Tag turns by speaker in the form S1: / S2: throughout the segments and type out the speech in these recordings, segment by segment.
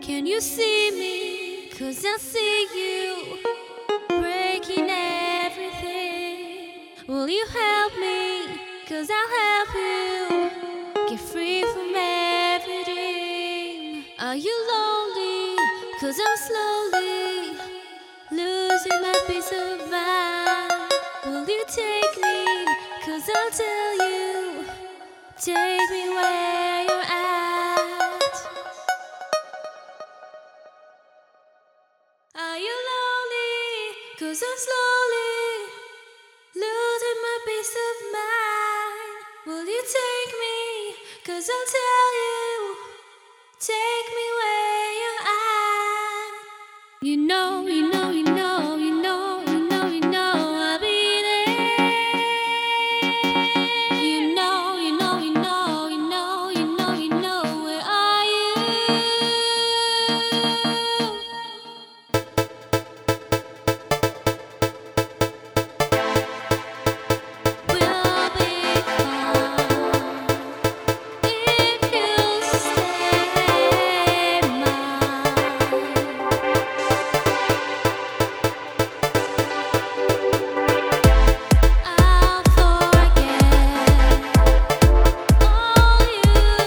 S1: Can you see me? 'Cause I see you breaking everything. Will you help me? 'Cause I'll help you get free from every dream. Are you lonely? 'Cause I'm slowly losing my peace of mind. Will you take me? 'Cause I'll tell you, take me where you're at. Are you lonely? 'Cause I'm slowly losing my peace of mind. Will you take me? 'Cause I'll tell you, take me where you're at. You know, you know, you know, you know, you know, you know I'll be there. You know, you know, you know, you know, you know, you know, where are you? We'll be fine if you stay mine. I'll forget all you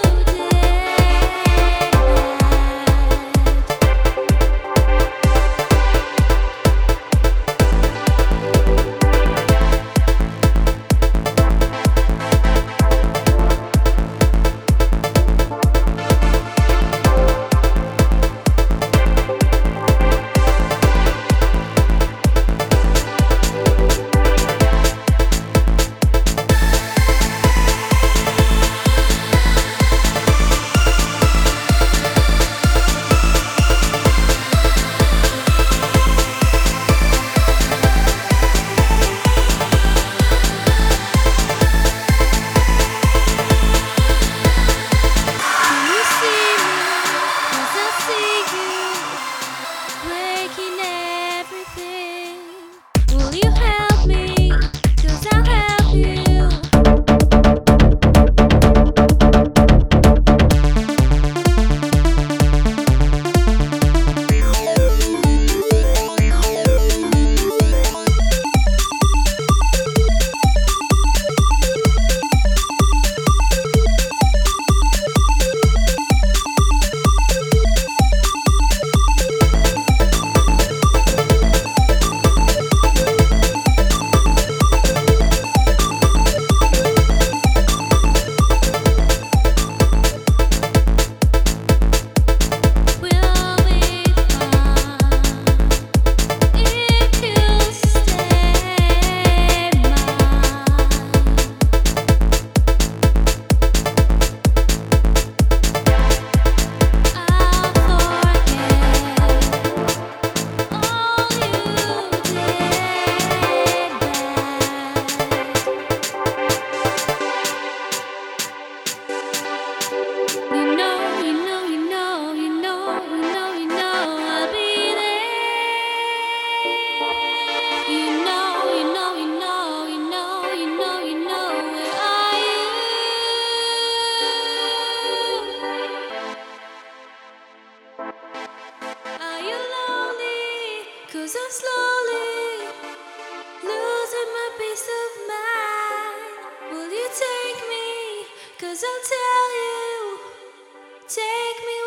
S1: Can you see me? 'Cause I see you breaking everything. Will you help me? 'Cause I'll help you. We'll be fine if you stay mine. I'll forget all you did bad. You know, you know, you know, you know, you know, you know I'll be there. You know, you know, you know, you know, you know, you know, where are you? Are you lonely? 'Cause I'm slowly losing my peace of mind. Will you take me? 'Cause I'll tell you, take me